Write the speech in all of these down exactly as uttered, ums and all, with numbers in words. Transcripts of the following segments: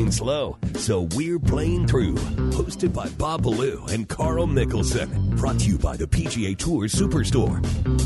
going slow, so we're playing through. Hosted by Bob Ballou and Carl Mickelson. Brought to you by the P G A Tour Superstore.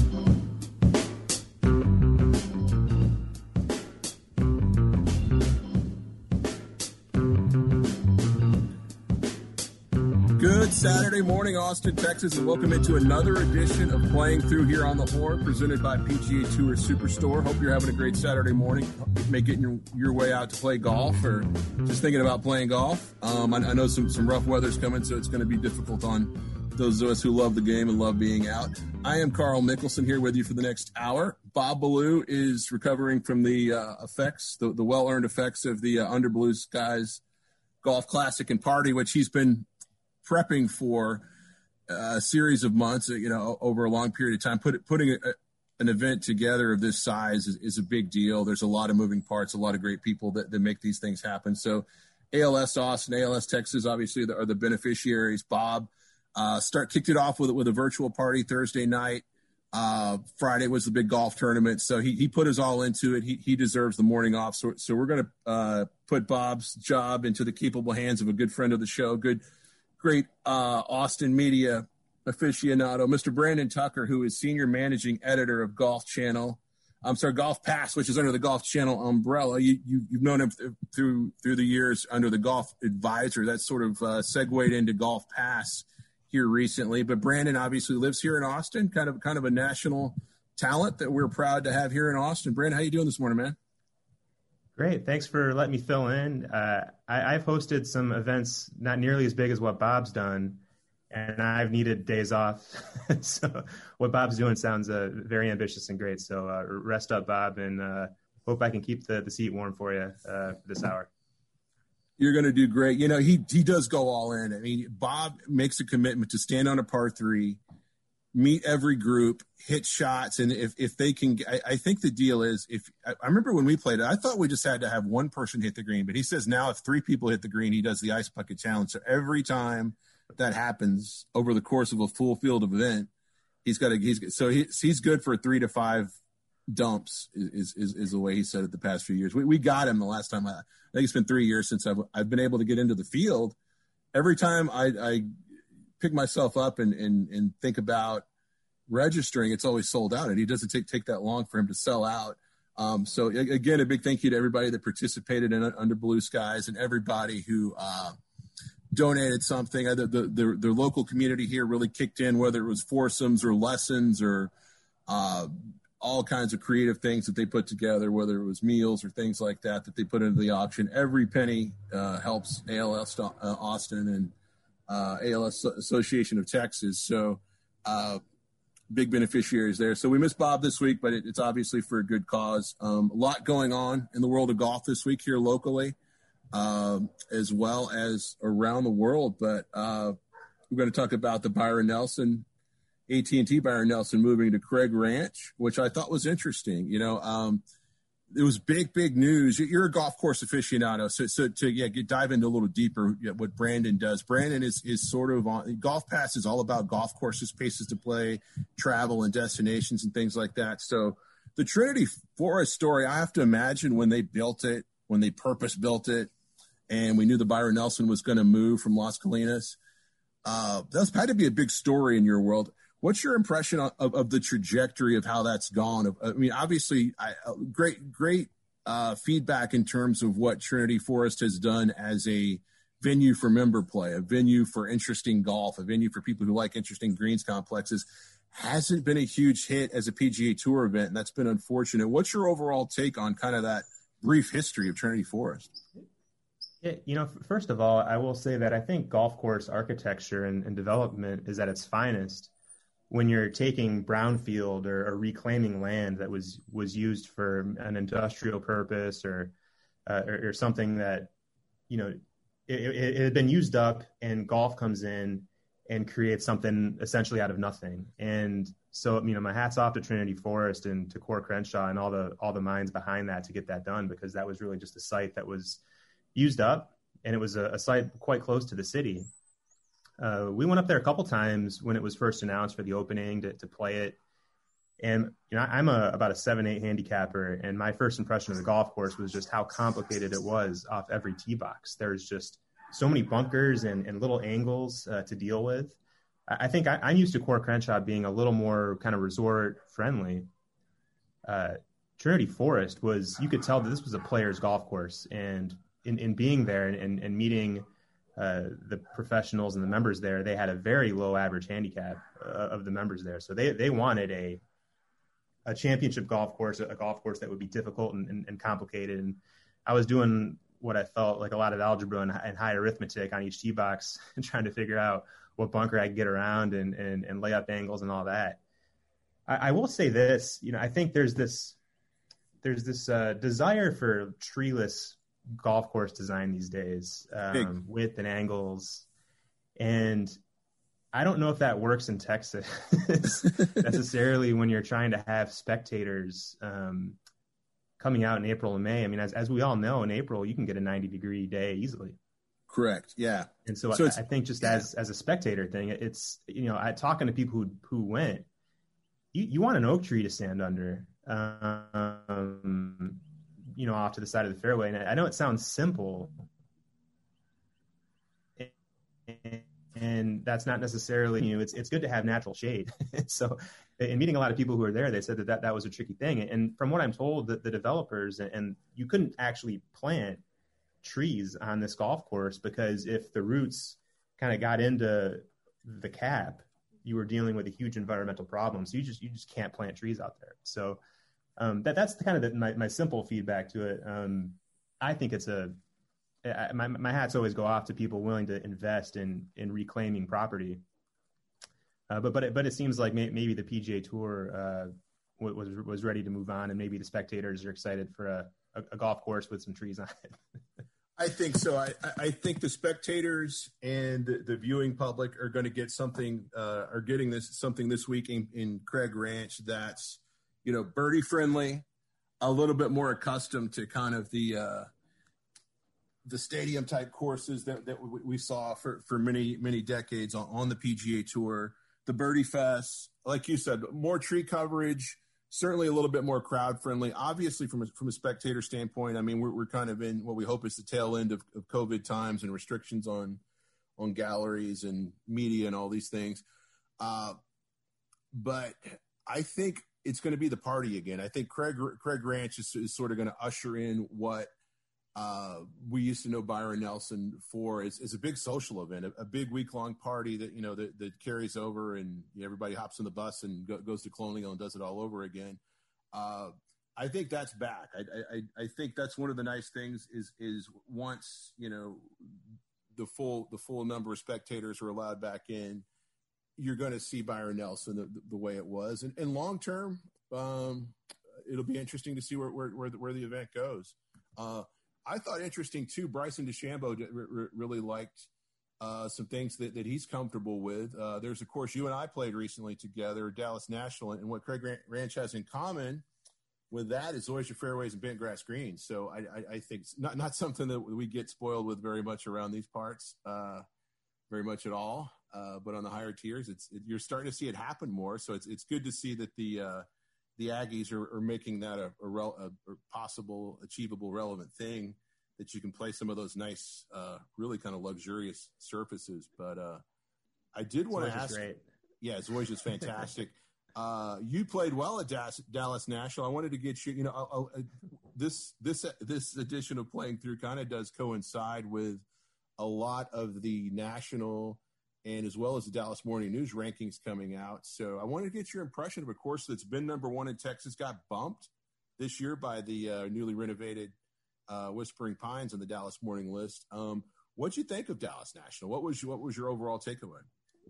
Good Saturday morning, Austin, Texas, and welcome into another edition of Playing Through here on the Horn, presented by P G A Tour Superstore. Hope you're having a great Saturday morning. Make it your, your way out to play golf or just thinking about playing golf. Um, I, I know some, some rough weather's coming, so it's going to be difficult on those of us who love the game and love being out. I am Carl Mickelson here with you for the next hour. Bob Ballou is recovering from the uh, effects, the, the well-earned effects of the uh, Under Blue Skies Golf Classic and Party, which he's been prepping for a series of months, you know, over a long period of time. Put, putting a, an event together of this size is, is a big deal. There's a lot of moving parts, a lot of great people that, that make these things happen. So A L S Austin, A L S Texas, obviously are the beneficiaries. Bob uh, start kicked it off with, with a virtual party Thursday night. Uh, Friday was the big golf tournament. So he, he put his all into it. He, he deserves the morning off. So, so we're going to uh, put Bob's job into the capable hands of a good friend of the show, good Great uh, Austin media aficionado, Mister Brandon Tucker, who is senior managing editor of Golf Channel. I'm sorry, Golf Pass, which is under the Golf Channel umbrella. You, you, you've known him th- through through the years under the Golf Advisor. That sort of uh, segued into Golf Pass here recently. But Brandon obviously lives here in Austin, kind of kind of a national talent that we're proud to have here in Austin. Brandon, how you doing this morning, man? Great. Thanks for letting me fill in. Uh, I, I've hosted some events not nearly as big as what Bob's done, and I've needed days off. So what Bob's doing sounds uh, very ambitious and great. So uh, rest up, Bob, and uh, hope I can keep the, the seat warm for you uh, for this hour. You're going to do great. You know, he he does go all in. I mean, Bob makes a commitment to stand on a par three, meet every group, hit shots. And if, if they can, I, I think the deal is if I, I remember when we played it, I thought we just had to have one person hit the green, but he says now if three people hit the green, he does the ice bucket challenge. So every time that happens over the course of a full field event, he's got a, he's so he, he's good for three to five dumps is, is, is the way he said it the past few years. We, we got him the last time. I, I think it's been three years since I've, I've been able to get into the field. Every time I, I, pick myself up and, and, and think about registering, it's always sold out, and he doesn't take, take that long for him to sell out. Um, so again, a big thank you to everybody that participated in Under Blue Skies and everybody who uh, donated something. The, the, the, the local community here really kicked in, whether it was foursomes or lessons or uh, all kinds of creative things that they put together, whether it was meals or things like that, that they put into the auction. Every penny uh, helps A L S uh, Austin and Uh, A L S Association of Texas. So uh, big beneficiaries there. So we miss Bob this week, but it, it's obviously for a good cause. Um, a lot going on in the world of golf this week here locally, uh, as well as around the world. But uh, we're going to talk about the Byron Nelson, A T and T Byron Nelson moving to Craig Ranch, which I thought was interesting. You know, um, it was big, big news. You're a golf course aficionado, so so to yeah, get, dive into a little deeper what Brandon does. Brandon is is sort of on Golf Pass is all about golf courses, places to play, travel, and destinations and things like that. So the Trinity Forest story, I have to imagine when they built it, when they purpose built it, and we knew the Byron Nelson was going to move from Las Colinas. Uh, that's had to be a big story in your world. What's your impression of, of the trajectory of how that's gone? I mean, obviously, I, great, great uh, feedback in terms of what Trinity Forest has done as a venue for member play, a venue for interesting golf, a venue for people who like interesting greens complexes. Hasn't been a huge hit as a P G A Tour event, and that's been unfortunate. What's your overall take on kind of that brief history of Trinity Forest? Yeah, you know, first of all, I will say that I think golf course architecture and, and development is at its finest when you're taking brownfield or, or reclaiming land that was was used for an industrial purpose or uh, or, or something that, you know, it, it, it had been used up, and golf comes in and creates something essentially out of nothing. And so, you know, my hat's off to Trinity Forest and to Core Crenshaw and all the all the minds behind that to get that done, because that was really just a site that was used up, and it was a, a site quite close to the city. Uh, we went up there a couple times when it was first announced for the opening to, to play it. And you know, I'm a about a seven eight handicapper, and my first impression of the golf course was just how complicated it was off every tee box. There's just so many bunkers and, and little angles uh, to deal with. I, I think I, I'm used to Coore Crenshaw being a little more kind of resort friendly. Uh, Trinity Forest was, you could tell that this was a player's golf course, and in, in being there and, and, and meeting uh, the professionals and the members there, they had a very low average handicap uh, of the members there. So they, they wanted a, a championship golf course, a golf course that would be difficult and, and, and complicated. And I was doing what I felt like a lot of algebra and, and high arithmetic on each tee box and trying to figure out what bunker I could get around and, and, and lay up angles and all that. I, I will say this, you know, I think there's this, there's this uh, desire for treeless golf course design these days, um, width and angles. And I don't know if that works in Texas necessarily when you're trying to have spectators um, coming out in April and May. I mean, as as we all know, in April, you can get a ninety degree day easily. Correct. Yeah. And so, so I, I think just yeah. as, as a spectator thing, it's, you know, I talking to people who, who went, you, you want an oak tree to stand under, um, you know, off to the side of the fairway. And I know it sounds simple, and, and that's not necessarily, you know, it's, it's good to have natural shade. So in meeting a lot of people who were there, they said that that, that was a tricky thing. And from what I'm told, that the developers, and you couldn't actually plant trees on this golf course, because if the roots kind of got into the cap, you were dealing with a huge environmental problem. So you just, you just can't plant trees out there. So um, that that's the kind of the, my, my simple feedback to it. Um, I think it's a, I, my, my hats always go off to people willing to invest in, in reclaiming property. Uh, but, but, it, but it seems like may, maybe the P G A Tour uh, was, was ready to move on, and maybe the spectators are excited for a, a, a golf course with some trees on it. I think so. I, I think the spectators and the, the viewing public are going to get something, uh, are getting this something this week in, in Craig Ranch that's, you know, birdie friendly, a little bit more accustomed to kind of the uh, the stadium type courses that, that we saw for, for many, many decades on, on the P G A Tour. The Birdie Fest, like you said, more tree coverage. Certainly a little bit more crowd friendly. Obviously, from a, from a spectator standpoint, I mean, we're, we're kind of in what we hope is the tail end of, of COVID times and restrictions on on galleries and media and all these things. Uh, but I think it's going to be the party again. I think Craig Craig Ranch is, is sort of going to usher in what uh, we used to know Byron Nelson for. Is, is a big social event, a, a big week long party that, you know, that, that carries over, and everybody hops on the bus and go, goes to Colonial and does it all over again. Uh, I think that's back. I, I, I think that's one of the nice things is, is once, you know, the full, the full number of spectators are allowed back in, you're going to see Byron Nelson the, the way it was. And, and long term, um, it'll be interesting to see where, where, where the, where the event goes. Uh, I thought interesting too, Bryson DeChambeau really liked uh, some things that, that he's comfortable with. Uh, there's, of course, you and I played recently together, Dallas National, and what Craig Ranch has in common with that is oyster fairways and bent grass greens. So I, I, I think it's not, not something that we get spoiled with very much around these parts, uh, very much at all. Uh, but on the higher tiers, it's it, you're starting to see it happen more. So it's it's good to see that the uh, the Aggies are, are making that a, a, rel, a, a possible, achievable, relevant thing, that you can play some of those nice, uh, really kind of luxurious surfaces. But uh, I did want to ask, great. yeah, Zoysia is fantastic. uh, you played well at Das, Dallas National. I wanted to get you, you know, I'll, I'll, this this this edition of Playing Through kind of does coincide with a lot of the national and as well as the Dallas Morning News rankings coming out. So I wanted to get your impression of a course that's been number one in Texas, got bumped this year by the uh, newly renovated uh, Whispering Pines on the Dallas Morning list. Um, what'd you think of Dallas National? What was your, what was your overall takeaway?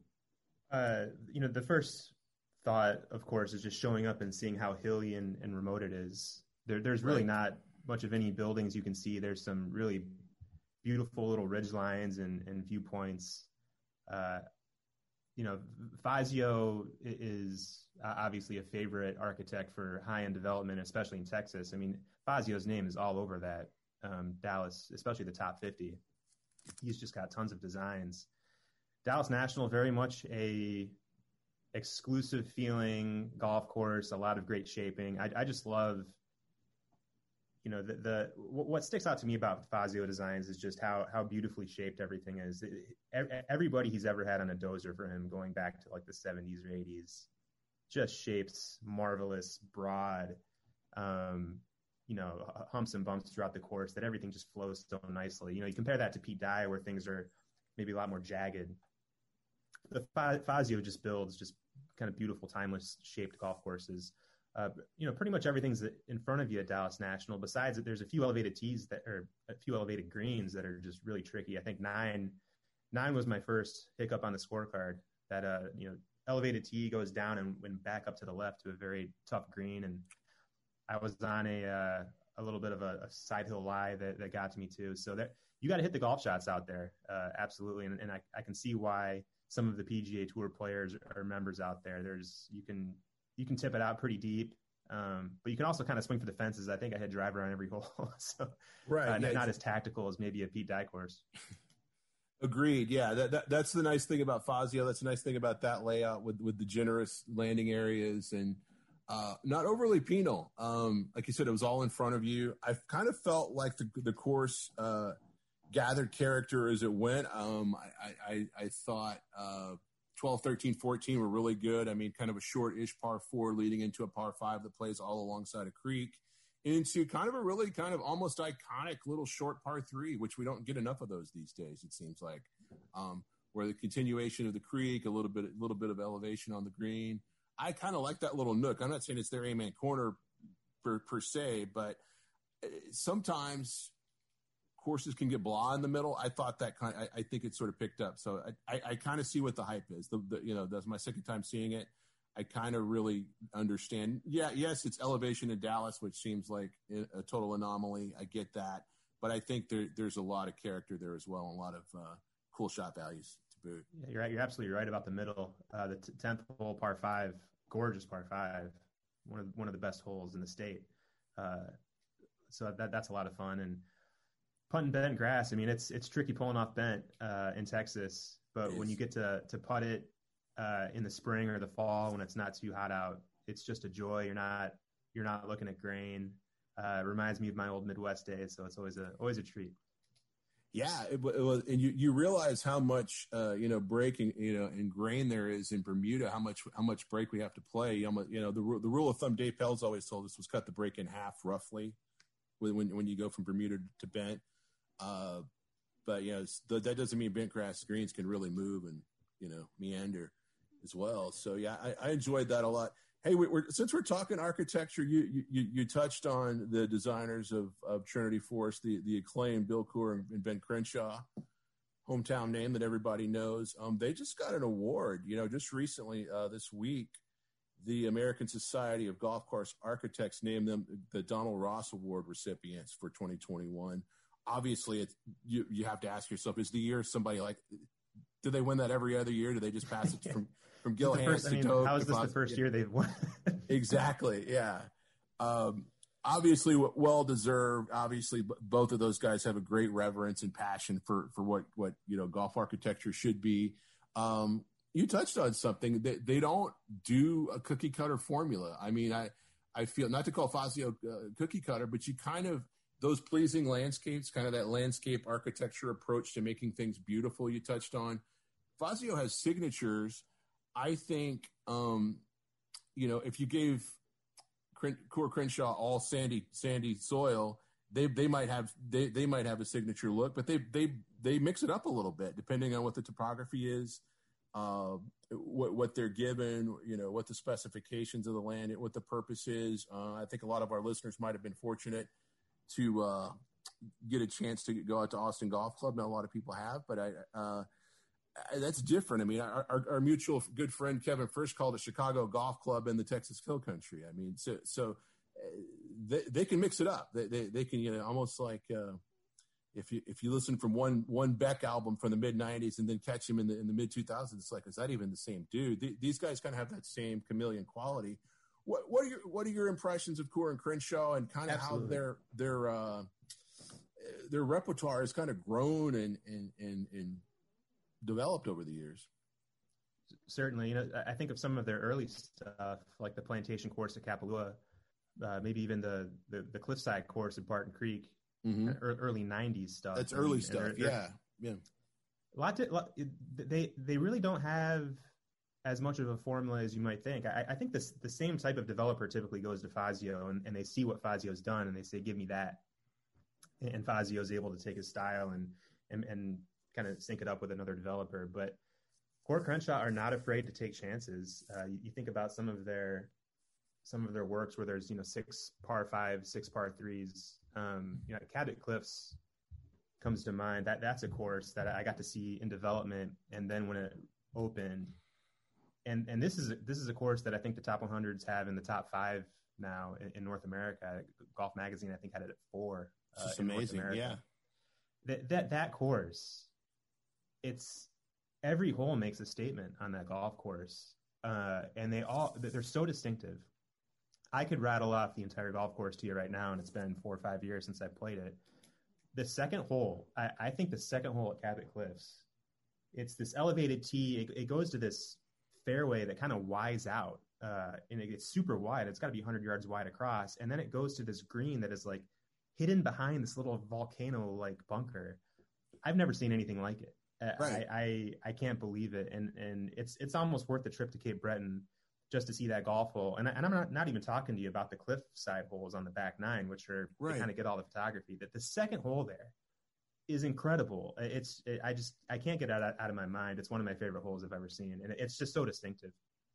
Uh, you know, the first thought, of course, is just showing up and seeing how hilly and, and remote it is. There, there's really right. not much of any buildings you can see. There's some really beautiful little ridge lines and, and viewpoints. Uh, you know, Fazio is uh, obviously a favorite architect for high-end development, especially in Texas. I mean, Fazio's name is all over that um, Dallas, especially the top fifty. He's just got tons of designs. Dallas National, very much a exclusive feeling golf course, a lot of great shaping. I, I just love, you know, the, the what sticks out to me about Fazio Designs is just how how beautifully shaped everything is. It, everybody he's ever had on a dozer for him, going back to like the seventies or eighties, just shapes marvelous, broad, um, you know, humps and bumps throughout the course that everything just flows so nicely. You know, you compare that to Pete Dye where things are maybe a lot more jagged. The Fazio just builds just kind of beautiful, timeless shaped golf courses. Uh, you know, pretty much everything's in front of you at Dallas National. Besides that, there's a few elevated tees that are a few elevated greens that are just really tricky. I think nine, nine was my first hiccup on the scorecard. That uh, you know, elevated tee goes down and went back up to the left to a very tough green, and I was on a uh, a little bit of a, a side hill lie that, that got to me too. So that you got to hit the golf shots out there, uh, absolutely. And, and I, I can see why some of the P G A Tour players are members out there. There's you can you can tip it out pretty deep, um, but you can also kind of swing for the fences. I think I had driver on every hole, so right, uh, yeah, not as tactical as maybe a Pete Dye course. Agreed. Yeah, that, that that's the nice thing about Fazio. That's the nice thing about that layout with with the generous landing areas and. Uh, not overly penal. Um, like you said, it was all in front of you. I kind of felt like the the course uh, gathered character as it went. Um, I, I, I thought uh, twelve, thirteen, fourteen were really good. I mean, kind of a short-ish par four leading into a par five that plays all alongside a creek into kind of a really kind of almost iconic little short par three, which we don't get enough of those these days, it seems like, um, where the continuation of the creek, a little bit, a little bit of elevation on the green. I kind of like that little nook. I'm not saying it's their amen corner per, per se, but sometimes courses can get blah in the middle. I thought that kind of, I, I think it sort of picked up. So I, I, I kind of see what the hype is. The, the, you know, that's my second time seeing it. I kind of really understand. Yeah, yes, it's elevation in Dallas, which seems like a total anomaly. I get that. But I think there, there's a lot of character there as well, and a lot of uh, cool shot values. Yeah, you're right. You're absolutely right about the middle. Uh, the t- tenth hole, par five, gorgeous par five, one of one of the best holes in the state. Uh, so that that's a lot of fun. And putting bent grass, I mean, it's it's tricky pulling off bent uh, in Texas, but when you get to to putt it uh, in the spring or the fall when it's not too hot out, it's just a joy. You're not you're not looking at grain. Uh, it reminds me of my old Midwest days, so it's always a always a treat. Yeah, it, it was, and you, you realize how much uh, you know breaking you know and grain there is in Bermuda. How much how much break we have to play. You know, you know the the rule of thumb Dave Pell's always told us was cut the break in half roughly when when, when you go from Bermuda to bent. Uh, but you know that doesn't mean bent grass greens can really move and you know meander as well. So yeah, I, I enjoyed that a lot. Hey, we, we're, since we're talking architecture, you, you you touched on the designers of, of Trinity Forest, the, the acclaimed Bill Coore and Ben Crenshaw, hometown name that everybody knows. Um, they just got an award, you know, just recently uh, this week. The American Society of Golf Course Architects named them the Donald Ross Award recipients for twenty twenty-one. Obviously, it's, you you have to ask yourself: is the year somebody like? Do they win that every other year? Do they just pass it from? From Gil Hanse to Toad. How is this the first year they've won? Exactly. Yeah. Um, obviously, well deserved. Obviously, both of those guys have a great reverence and passion for for what what you know golf architecture should be. Um, you touched on something that they don't do a cookie cutter formula. I mean, I I feel not to call Fazio uh, cookie cutter, but you kind of those pleasing landscapes, kind of that landscape architecture approach to making things beautiful. You touched on. Fazio has signatures. I think, um, you know, if you gave Coore Crenshaw all sandy, sandy soil, they they might have they, they might have a signature look, but they they they mix it up a little bit depending on what the topography is, uh, what what they're given, you know, what the specifications of the land, what the purpose is. Uh, I think a lot of our listeners might have been fortunate to uh, get a chance to go out to Austin Golf Club. Not a lot of people have, but I. Uh, That's different. I mean, our, our, our mutual good friend Kevin Frisch called it Chicago Golf Club in the Texas Hill Country. I mean, so so they they can mix it up. They they, they can you know almost like uh, if you if you listen from one one Beck album from the mid nineties and then catch him in the in the mid two thousands, it's like, is that even the same dude? The, these guys kind of have that same chameleon quality. What what are your what are your impressions of Coore and Crenshaw and kind of how their their uh, their repertoire has kind of grown and and and, and developed over the years? certainly. You know, I think of some of their early stuff, like the Plantation course at Kapalua, uh, maybe even the, the the Cliffside course at Barton Creek, mm-hmm. early nineties stuff. That's early and, stuff. And they're, yeah, they're, yeah. A lot to, lot, they they really don't have as much of a formula as you might think. I, I think this the same type of developer typically goes to Fazio and, and they see what Fazio's done and they say, give me that. And Fazio's able to take his style and and, and kind of sync it up with another developer. But Coore Crenshaw are not afraid to take chances. Uh, you, you think about some of their some of their works where there's, you know, six par fives, six par threes. Um, you know, Cabot Cliffs comes to mind. That that's a course that I got to see in development, and then when it opened, and and this is a, this is a course that I think the top one hundreds have in the top five now in, in North America. Golf Magazine I think had it at four. Uh, it's amazing, yeah. That that that course, it's every hole makes a statement on that golf course, uh, and they all they're so distinctive. I could rattle off the entire golf course to you right now, and it's been four or five years since I played it. The second hole, I, I think the second hole at Cabot Cliffs, it's this elevated tee. It, it goes to this fairway that kind of wides out, uh, and it gets super wide. It's got to be one hundred yards wide across, and then it goes to this green that is like hidden behind this little volcano-like bunker. I've never seen anything like it. Right. I, I I can't believe it, and and it's it's almost worth the trip to Cape Breton just to see that golf hole. And, I, and I'm not, not even talking to you about the cliffside holes on the back nine, which are right. They kind of get all the photography. That the second hole there is incredible. It's it, I just I can't get it out, out of my mind. It's one of my favorite holes I've ever seen, and it's just so distinctive.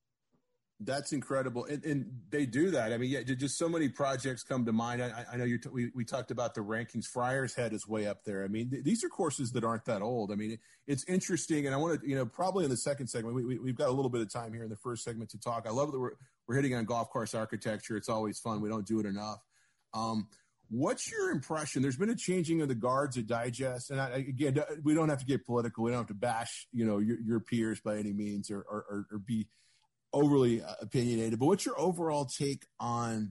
That's incredible, and, and they do that. I mean, yeah, just so many projects come to mind. I, I know you. T- we we talked about the rankings. Friars Head is way up there. I mean, th- these are courses that aren't that old. I mean, it, it's interesting, and I want to, you know, probably in the second segment, we, we we've got a little bit of time here in the first segment to talk. I love that we're we're hitting on golf course architecture. It's always fun. We don't do it enough. Um, what's your impression? There's been a changing of the guards at Digest, and I, again, we don't have to get political. We don't have to bash, you know, your, your peers by any means, or or, or, or be overly opinionated, but what's your overall take on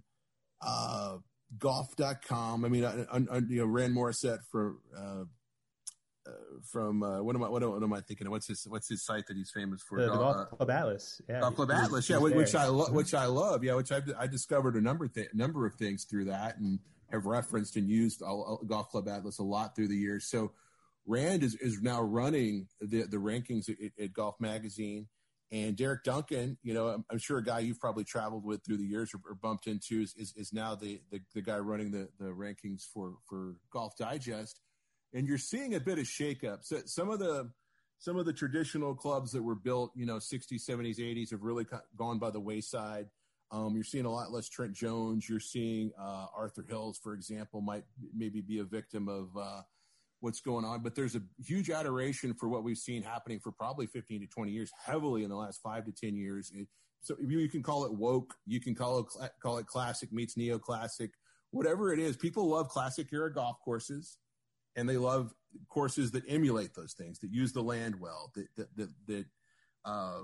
uh, golf dot com? I mean, I, I, you know, Rand Morissette for, uh, uh, from uh, what am I what, what am I thinking of? What's his what's his site that he's famous for? The, the Golf uh, Club Atlas, yeah. Golf Club Atlas, yeah, which, which I lo- which I love, yeah. Which I I discovered a number th- number of things through that, and have referenced and used all, all, Golf Club Atlas a lot through the years. So Rand is is now running the the rankings at, at Golf Magazine. And Derek Duncan, you know, I'm, I'm sure a guy you've probably traveled with through the years or, or bumped into is, is, is now the, the, the guy running the, the rankings for, for Golf Digest. And you're seeing a bit of shakeup. So some of the some of the traditional clubs that were built, you know, sixties, seventies, eighties have really gone by the wayside. Um, you're seeing a lot less Trent Jones. You're seeing uh, Arthur Hills, for example, might maybe be a victim of uh, what's going on, but there's a huge adoration for what we've seen happening for probably fifteen to twenty years, heavily in the last five to ten years. So you can call it woke, you can call it, call it classic meets neoclassic, whatever it is. People love classic era golf courses, and they love courses that emulate those things, that use the land well, that, that, that, that uh,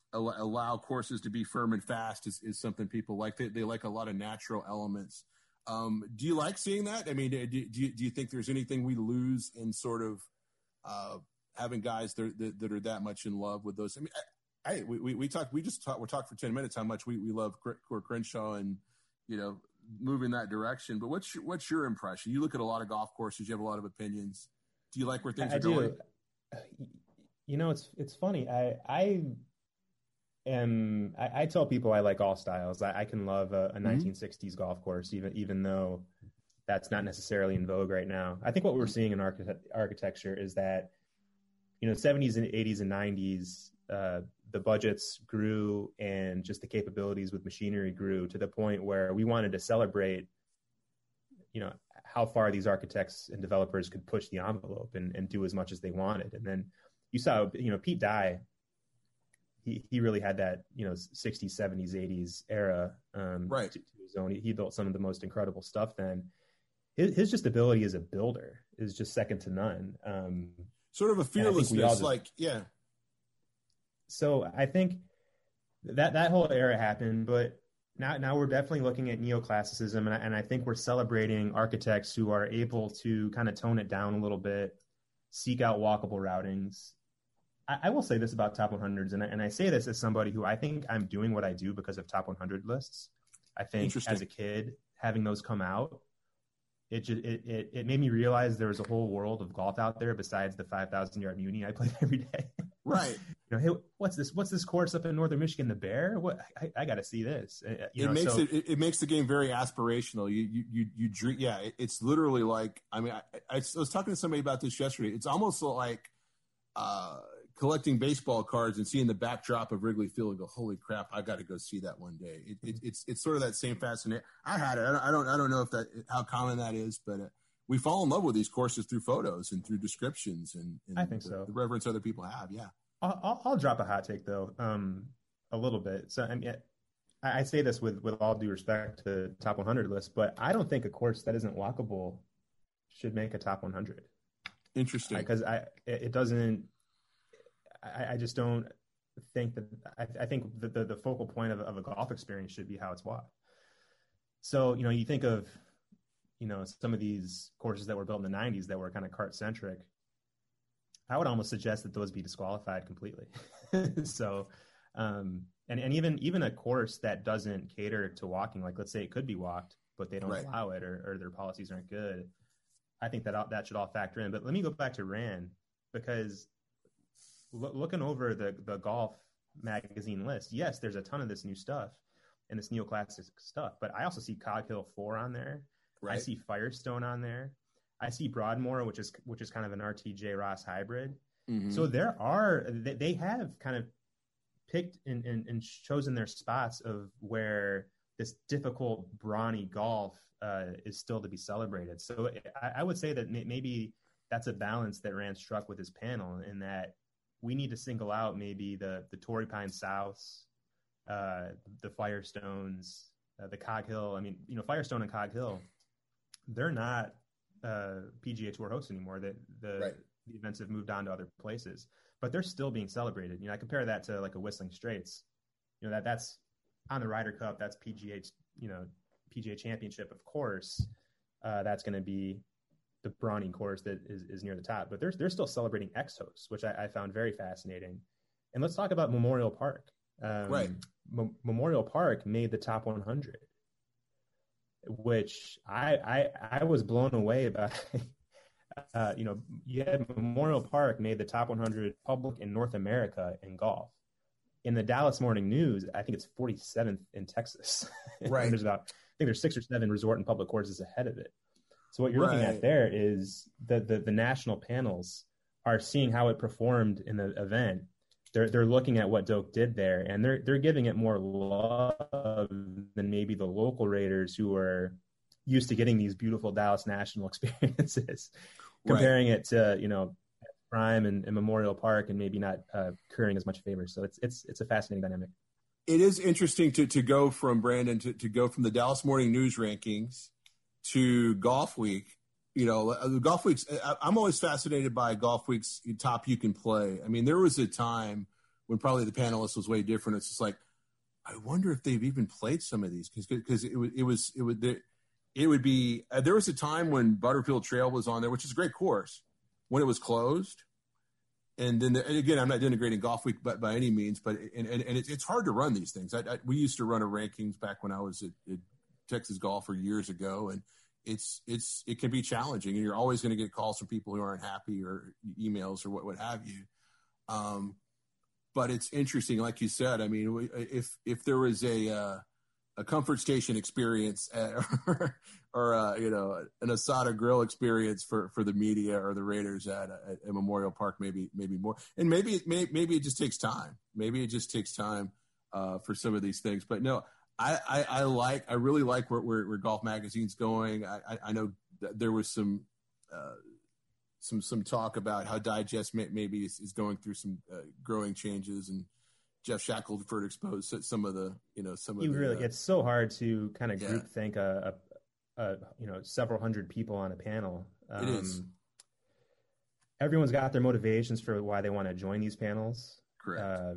allow courses to be firm and fast is, is something people like. They, they like a lot of natural elements. Um, do you like seeing that? I mean, do, do, you, do you think there's anything we lose in sort of uh, having guys that, that, that are that much in love with those? I mean, I, I we, we talked, we just talked, we're talking for ten minutes how much we, we love Coore Crenshaw and, you know, moving that direction. But what's your, what's your impression? You look at a lot of golf courses, you have a lot of opinions. Do you like where things I, are I going? Do. You know, it's, it's funny. I, I, And I, I tell people I like all styles. I, I can love a, a mm-hmm. nineteen sixties golf course, even even though that's not necessarily in vogue right now. I think what we're seeing in architect, architecture is that, you know, seventies and eighties and nineties, uh, the budgets grew and just the capabilities with machinery grew to the point where we wanted to celebrate, you know, how far these architects and developers could push the envelope and, and do as much as they wanted. And then you saw, you know, Pete Dye. He, he really had that, you know, sixties, seventies, eighties era um, right. to, to his own. He, he built some of the most incredible stuff then. His, his just ability as a builder is just second to none. Um, sort of a fearlessness, just, like, yeah. So I think that that whole era happened, but now now we're definitely looking at neoclassicism, and I, and I think we're celebrating architects who are able to kind of tone it down a little bit, seek out walkable routings. I, I will say this about top one hundreds, and I, and I say this as somebody who I think I'm doing what I do because of top one hundred lists. I think as a kid, having those come out, it just it, it it made me realize there was a whole world of golf out there besides the five thousand yard muni I played every day. Right. You know, hey, what's this? What's this course up in northern Michigan, the Bear? What I, I got to see this. You know, it makes so, it, it makes the game very aspirational. You you you, you dream. Yeah, it, it's literally like. I mean, I, I was talking to somebody about this yesterday. It's almost like uh, collecting baseball cards and seeing the backdrop of Wrigley Field and go, "Holy crap! I got to go see that one day." It, it, it's it's sort of that same fascination. I had it. I don't I don't, I don't know if that how common that is, but. Uh, we fall in love with these courses through photos and through descriptions and, and I think the, so. the reverence other people have. Yeah. I'll, I'll, I'll drop a hot take though, um, a little bit. So I mean, I, I say this with, with all due respect to top one hundred list, but I don't think a course that isn't walkable should make a top one hundred. Interesting. Because I, it, it doesn't, I, I just don't think that, I, I think the, the, the focal point of, of a golf experience should be how it's walked. So, you know, you think of, you know, some of these courses that were built in the nineties that were kind of cart centric, I would almost suggest that those be disqualified completely. so, um, and, and even, even a course that doesn't cater to walking, like let's say it could be walked, but they don't right. allow it or, or their policies aren't good. I think that that should all factor in, but let me go back to Rand because lo- looking over the, the golf magazine list, yes, there's a ton of this new stuff and this neoclassic stuff, but I also see Cog Hill four on there. Right. I see Firestone on there. I see Broadmoor, which is which is kind of an R T J Ross hybrid. Mm-hmm. So there are they have kind of picked and, and, and chosen their spots of where this difficult brawny golf uh, is still to be celebrated. So I, I would say that maybe that's a balance that Rand struck with his panel in that we need to single out maybe the the Torrey Pine Souths, uh, the Firestones, uh, the Cog Hill. I mean, you know, Firestone and Cog Hill. They're not uh, P G A Tour hosts anymore. That the, right. the events have moved on to other places, but they're still being celebrated. You know, I compare that to like a Whistling Straits. You know, that that's on the Ryder Cup. That's P G A. You know, P G A Championship, of course. Uh, that's going to be the brawny course that is, is near the top. But they're they're still celebrating ex-hosts, which I, I found very fascinating. And let's talk about Memorial Park. Um, right. M- Memorial Park made the top one hundred. Which I, I I was blown away by. uh, you know, you had Memorial Park made the top one hundred public in North America in golf. In the Dallas Morning News, I think it's forty-seventh in Texas. Right. There's about, I think there's six or seven resort and public courses ahead of it. So what you're right. looking at there is the, the the national panels are seeing how it performed in the event. They're they're looking at what Doak did there, and they're they're giving it more love than maybe the local Raiders who are used to getting these beautiful Dallas National experiences, comparing right. it to you know Prime and, and Memorial Park, and maybe not uh, currying as much favor. So it's it's it's a fascinating dynamic. It is interesting to to go from Brandon to, to go from the Dallas Morning News rankings to Golf Week. You know, the Golf Weeks, I'm always fascinated by Golf Week's top you can play. I mean, there was a time when probably the panelist was way different. It's just like, I wonder if they've even played some of these because it was, it was, it would, it would be, uh, there was a time when Butterfield Trail was on there, which is a great course, when it was closed. And then, the, and again, I'm not denigrating Golf Week by, by any means, but, and, and, and it's, it's hard to run these things. I, I, we used to run a rankings back when I was at, at Texas Golfer years ago. And, It's it's it can be challenging, and you're always going to get calls from people who aren't happy or emails or what what have you. Um, but it's interesting, like you said. I mean, if if there was a uh, a comfort station experience at, or, or uh, you know an Asada Grill experience for, for the media or the Raiders at, at, at Memorial Park, maybe maybe more, and maybe it may, maybe it just takes time. Maybe it just takes time uh, for some of these things. But no. I, I, I like, I really like where, where, where Golf Magazine's going. I, I, I know there was some, uh, some, some talk about how Digest may, maybe is, is going through some uh, growing changes, and Jeff Shackelford exposed some of the, you know, some of you the, really, uh, it's so hard to kind of group yeah. think a, a, a, you know, several hundred people on a panel. Um, it is. Everyone's got their motivations for why they want to join these panels. Correct. Uh,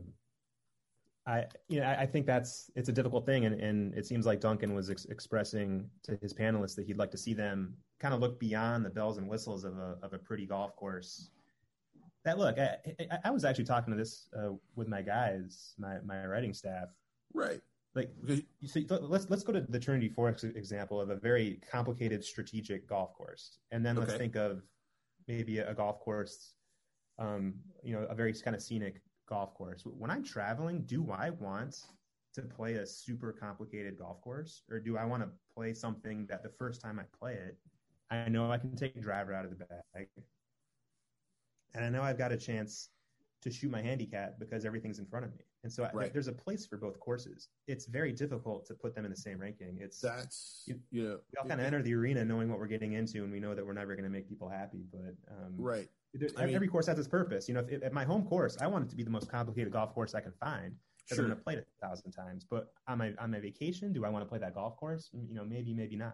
I, you know, I think that's, it's a difficult thing. And, and it seems like Duncan was ex- expressing to his panelists that he'd like to see them kind of look beyond the bells and whistles of a, of a pretty golf course that look, I, I, I was actually talking to this uh, with my guys, my, my writing staff. Right. Like, you see, let's let's go to the Trinity Forks example of a very complicated strategic golf course, and then let's okay. think of maybe a, a golf course, um, you know, a very kind of scenic golf course. When I'm traveling, do I want to play a super complicated golf course, or do I want to play something that the first time I play it, I know I can take a driver out of the bag, and I know I've got a chance to shoot my handicap because everything's in front of me. And so right. I, there's a place for both courses. It's very difficult to put them in the same ranking. It's that's, you, you know, we all kind of enter the arena knowing what we're getting into, and we know that we're never going to make people happy, but um, right. There, I every mean, course has its purpose. You know, if, if at my home course, I want it to be the most complicated golf course I can find because sure. I'm going to play it a thousand times. But on my, on my vacation, do I want to play that golf course? You know, maybe, maybe not.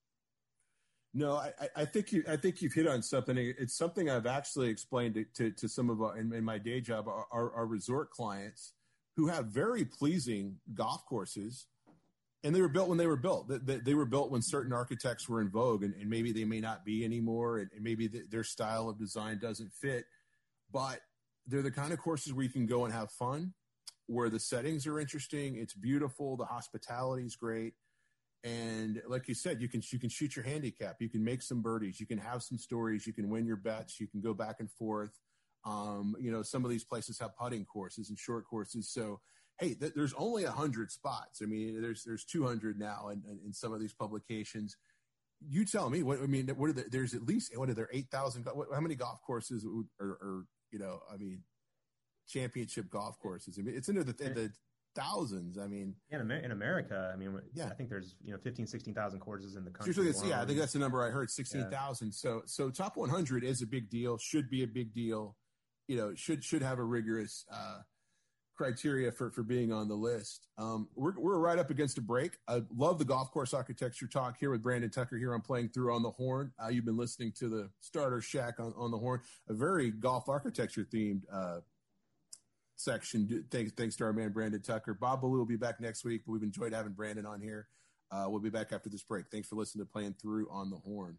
No, I, I think you. I think you've hit on something. It's something I've actually explained to, to, to some of our, in, in my day job, our, our, our resort clients who have very pleasing golf courses, and they were built when they were built. They, they were built when certain architects were in vogue, and, and maybe they may not be anymore, and, and maybe the, their style of design doesn't fit. But they're the kind of courses where you can go and have fun, where the settings are interesting, it's beautiful, the hospitality is great. And like you said, you can you can shoot your handicap, you can make some birdies, you can have some stories, you can win your bets, you can go back and forth. Um, you know, some of these places have putting courses and short courses. So, hey, th- there's only a hundred spots. I mean, there's there's two hundred now in, in, in some of these publications. You tell me what I mean. What are the, there's at least what are there eight thousand? How many golf courses are, are you know? I mean, championship golf courses. I mean, it's into the, in the thousands. I mean, yeah, in America, I mean, yeah, I think there's, you know, fifteen, sixteen thousand courses in the country. Seriously, yeah, I think that's the number I heard, sixteen thousand. Yeah. So, so top one hundred is a big deal, should be a big deal, you know, should, should have a rigorous, uh, criteria for, for being on the list. Um, we're, we're right up against a break. I love the golf course architecture talk here with Brandon Tucker here on Playing Through on the Horn. Uh, you've been listening to the Starter Shack on, on the Horn, a very golf architecture themed, uh, section. Thanks, thanks to our man, Brandon Tucker. Bob Ballou will be back next week, but we've enjoyed having Brandon on here. Uh, we'll be back after this break. Thanks for listening to Playing Through on the Horn.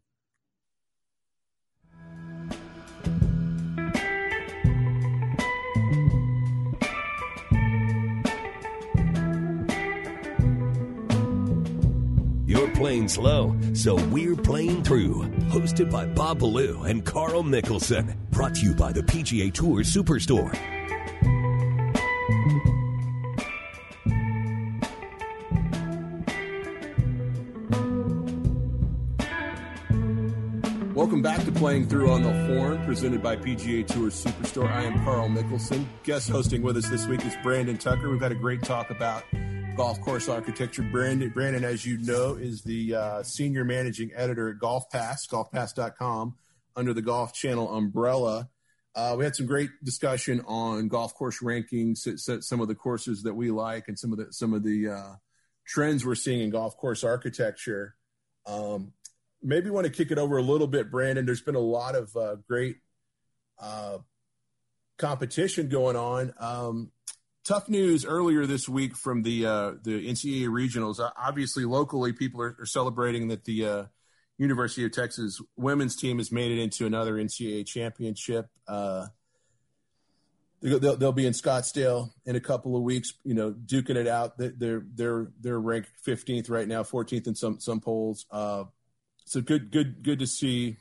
You're playing slow, so we're playing through. Hosted by Bob Ballou and Carl Mickelson. Brought to you by the P G A Tour Superstore. Welcome back to Playing Through on the Horn, presented by P G A Tour Superstore. I am Carl Mickelson. Guest hosting with us this week is Brandon Tucker. We've had a great talk about golf course architecture. Brandon, Brandon, as you know, is the uh, senior managing editor at Golf Pass, golf pass dot com, under the Golf Channel umbrella. Uh, we had some great discussion on golf course rankings, some of the courses that we like, and some of the some of the uh, trends we're seeing in golf course architecture. Um, maybe want to kick it over a little bit, Brandon. There's been a lot of uh, great uh, competition going on. Um, tough news earlier this week from the uh, the N C double A regionals. Uh, obviously, locally, people are, are celebrating that the uh, University of Texas women's team has made it into another N C double A championship. Uh, they'll, they'll be in Scottsdale in a couple of weeks, you know, duking it out. They're they're they're ranked fifteenth right now, fourteenth in some some polls. Uh, so good good good to see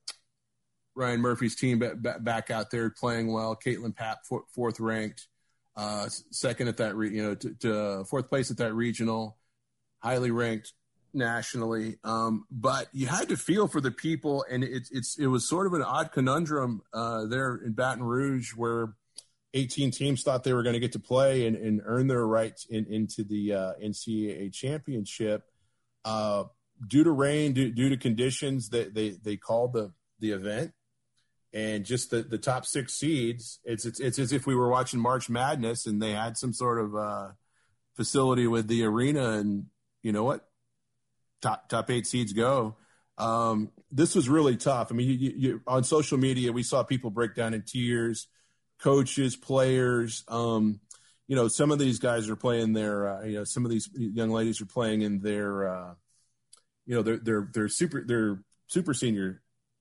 Ryan Murphy's team back, back out there playing well. Caitlin Papp, fourth ranked, uh, second at that re, you know to, to fourth place at that regional, highly ranked nationally. Um, but you had to feel for the people, and it, it's it was sort of an odd conundrum uh, there in Baton Rouge, where eighteen teams thought they were going to get to play and, and earn their rights in, into the uh, N C double A championship. Uh, due to rain, due, due to conditions, that they, they, they called the, the event, and just the, the top six seeds, it's, it's it's as if we were watching March Madness, and they had some sort of uh, facility with the arena, and you know what? Top top eight seeds go. Um, this was really tough. I mean, you, you, on social media, we saw people break down in tears, coaches, players. Um, you know, some of these guys are playing their, uh, you know, some of these young ladies are playing in their, uh, you know, their their their super their super senior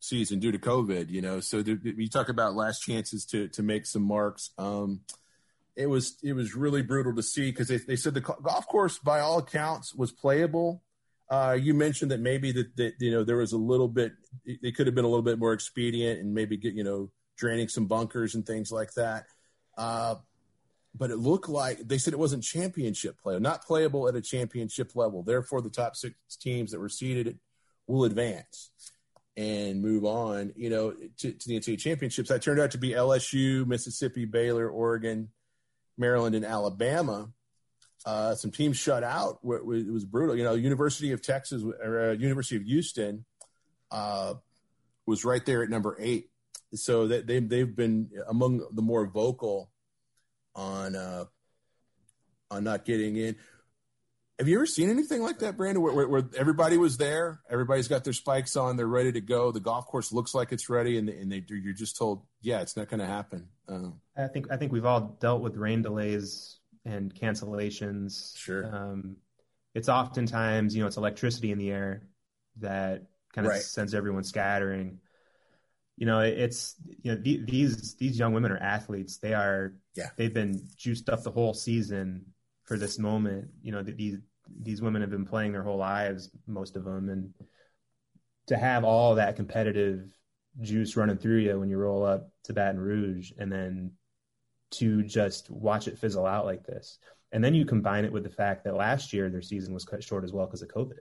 season due to COVID, you know, so there, you talk about last chances to, to make some marks. Um, it was, it was really brutal to see because they, they said the golf course, by all accounts, was playable. Uh, you mentioned that maybe that, that, you know, there was a little bit, they could have been a little bit more expedient and maybe get, you know, draining some bunkers and things like that. Uh, but it looked like they said it wasn't championship play, not playable at a championship level. Therefore, the top six teams that were seeded will advance and move on, you know, to, to the N C double A championships. That turned out to be L S U, Mississippi, Baylor, Oregon, Maryland, and Alabama. Uh, some teams shut out. It was brutal. You know, University of Texas or uh, University of Houston uh, was right there at number eight. So that they they've been among the more vocal on uh, on not getting in. Have you ever seen anything like that, Brandon, where, where, where everybody was there, everybody's got their spikes on, they're ready to go, the golf course looks like it's ready, and, and they, you're just told, yeah, it's not going to happen? Uh, I think I think we've all dealt with rain delays and cancellations. Sure. Um, it's oftentimes, you know, it's electricity in the air that kind of right. sends everyone scattering. You know, it's, you know, the, these these young women are athletes. They are, yeah. they've been juiced up the whole season for this moment. You know, these these women have been playing their whole lives, most of them, and to have all that competitive juice running through you when you roll up to Baton Rouge, and then to just watch it fizzle out like this, and then you combine it with the fact that last year their season was cut short as well because of COVID.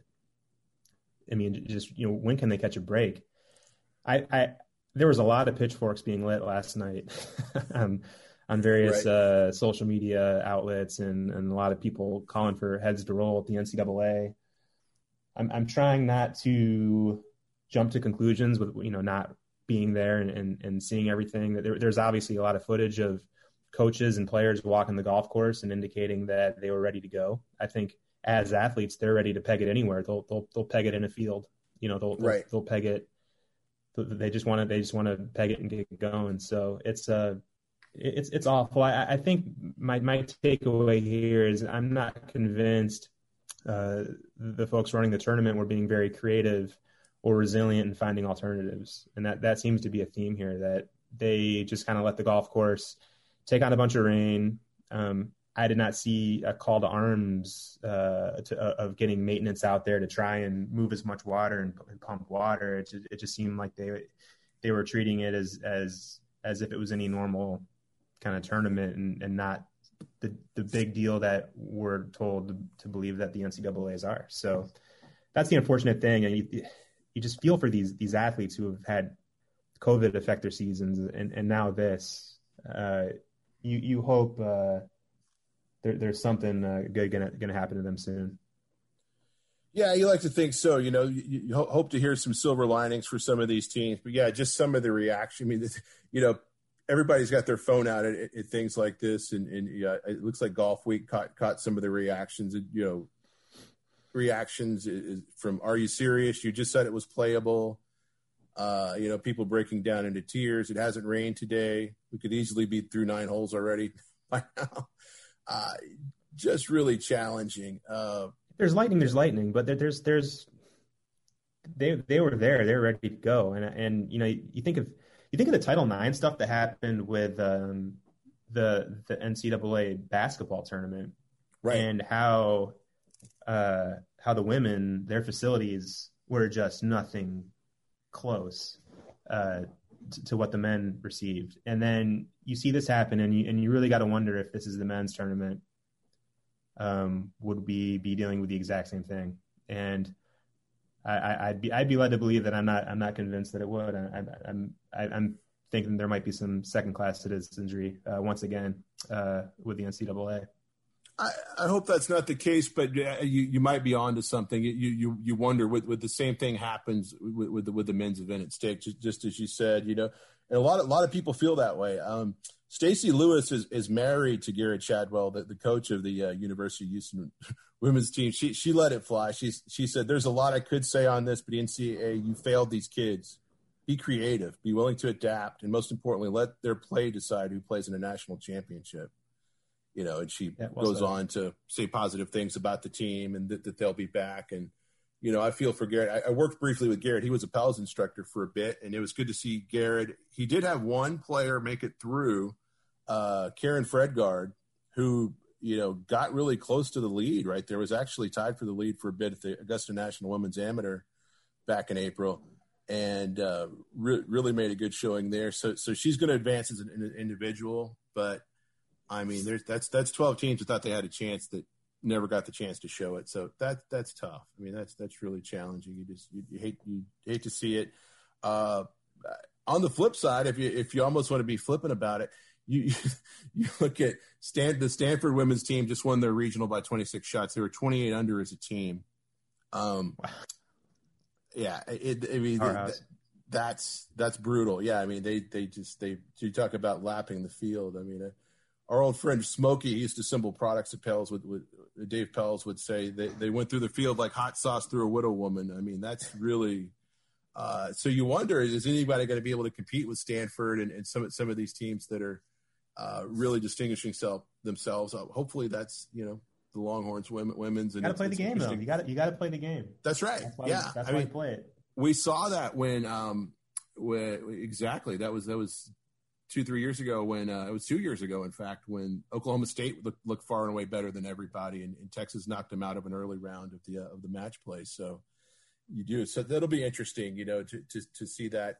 I mean, just, you know, when can they catch a break? I, I there was a lot of pitchforks being lit last night. um, on various right. uh, social media outlets, and, and a lot of people calling for heads to roll at the N C double A. I'm, I'm trying not to jump to conclusions with, you know, not being there and, and, and seeing everything. There, there's obviously a lot of footage of coaches and players walking the golf course and indicating that they were ready to go. I think as athletes, they're ready to peg it anywhere. They'll they'll, they'll peg it in a field. You know, they'll they'll, right. they'll peg it. They just want to they just want to peg it and get it going. So it's uh It's it's awful. I, I think my, my takeaway here is I'm not convinced uh, the folks running the tournament were being very creative or resilient in finding alternatives. And that, that seems to be a theme here, that they just kind of let the golf course take on a bunch of rain. Um, I did not see a call to arms uh, to, uh, of getting maintenance out there to try and move as much water and, and pump water. It just, it just seemed like they they were treating it as as as if it was any normal kind of tournament, and, and not the the big deal that we're told to believe that the N C double A's are. So that's the unfortunate thing. And you, you just feel for these these athletes who have had COVID affect their seasons, and, and now this. Uh, you you hope uh, there, there's something uh, good gonna gonna happen to them soon. Yeah, you like to think so. You know, you, you hope to hear some silver linings for some of these teams. But yeah, just some of the reaction. I mean, you know, everybody's got their phone out at, at things like this, and, and yeah, it looks like Golf Week caught caught some of the reactions. You know, reactions is from "Are you serious? You just said it was playable." Uh, you know, people breaking down into tears. It hasn't rained today. We could easily be through nine holes already by now. Uh, just really challenging. Uh, there's lightning. There's lightning, but there, there's there's they they were there. They were ready to go, and and you know, you think of. You think of the Title nine stuff that happened with um, the the N C double A basketball tournament, right? And how uh, how the women, their facilities were just nothing close uh, to, to what the men received. And then you see this happen, and you and you really got to wonder if this is the men's tournament, um, would we be dealing with the exact same thing? And I, I'd be I'd be led to believe that I'm not I'm not convinced that it would. I, I, I'm I, I'm thinking there might be some second class citizenry uh, once again uh, with the N C double A. I, I hope that's not the case, but you you might be onto something. You you you wonder with, with the same thing happens with with the, with the men's event at stake, just, just as you said, you know, and a lot of, a lot of people feel that way. Um, Stacey Lewis is, is married to Garrett Chadwell, the, the coach of the uh, University of Houston women's team. She she let it fly. She she said, "There's a lot I could say on this, but the N C double A, you failed these kids. Be creative, be willing to adapt, and most importantly, let their play decide who plays in a national championship." You know, and she yeah, well goes said. on to say positive things about the team and that, that they'll be back. And you know, I feel for Garrett. I, I worked briefly with Garrett. He was a Pels instructor for a bit, and it was good to see Garrett. He did have one player make it through, uh, Karen Fredgard, who, you know, got really close to the lead, right? There was actually tied for the lead for a bit at the Augusta National Women's Amateur back in April, and uh, re- really made a good showing there. So so she's going to advance as an, an individual, but, I mean, there's that's that's twelve teams who thought they had a chance that never got the chance to show it. So that that's tough. I mean, that's that's really challenging. You just you, you hate you hate to see it. Uh, on the flip side, if you if you almost want to be flippant about it, you you look at Stan, the Stanford women's team just won their regional by twenty-six shots. They were twenty-eight under as a team. Um, wow. Yeah, it, I mean that, that's that's brutal. Yeah, I mean they they just they you talk about lapping the field. I mean. Uh, Our old friend Smokey, he used to assemble products at Pels. With, with Dave Pels would say they, they went through the field like hot sauce through a widow woman. I mean, that's really uh, so. You wonder, is anybody going to be able to compete with Stanford and, and some some of these teams that are uh, really distinguishing self, themselves? Uh, hopefully, that's you know the Longhorns women, women's. And you got to play the game though. You got you got to play the game. That's right. That's why, yeah, that's I why mean, you play it. We saw that when um, when exactly that was that was. Two, three years ago when uh, it was two years ago, in fact, when Oklahoma State looked, looked far and away better than everybody, and, and Texas knocked them out of an early round of the uh, of the match play. So you do. So that'll be interesting, you know, to to, to see that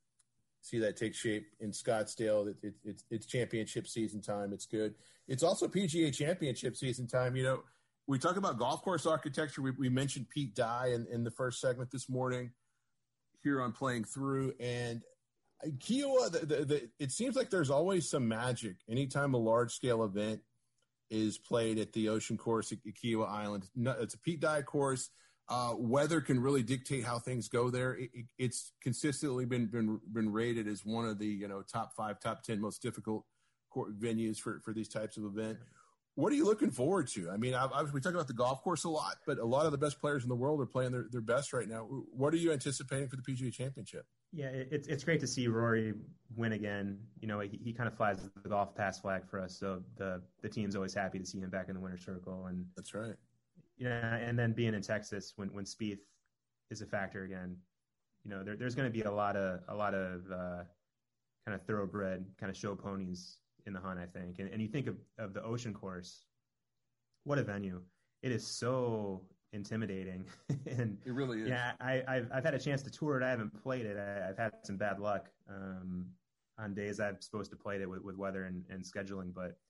see that take shape in Scottsdale. It, it, it's it's championship season time. It's good. It's also P G A championship season time. You know, we talk about golf course architecture. We, we mentioned Pete Dye in, in the first segment this morning here on Playing Through, and Kiawah, the, the, the, it seems like there's always some magic anytime a large-scale event is played at the Ocean Course at Kiawah Island. It's a Pete Dye course. Uh, weather can really dictate how things go there. It, it, it's consistently been, been been rated as one of the you know top five, top ten most difficult court venues for, for these types of event. What are you looking forward to? I mean, I, I, we talk about the golf course a lot, but a lot of the best players in the world are playing their, their best right now. What are you anticipating for the P G A Championship? Yeah, it's it's great to see Rory win again. You know, he, he kind of flies the golf pass flag for us, so the the team's always happy to see him back in the winner's circle. And that's right. Yeah, and then being in Texas when when Spieth is a factor again, you know, there, there's going to be a lot of a lot of uh, kind of thoroughbred kind of show ponies in the hunt, I think. And, and you think of, of the Ocean Course, what a venue. It is so intimidating. And it really is. Yeah, I, I've, I've had a chance to tour it. I haven't played it. I, I've had some bad luck um, on days I'm supposed to play it with, with weather and, and scheduling. But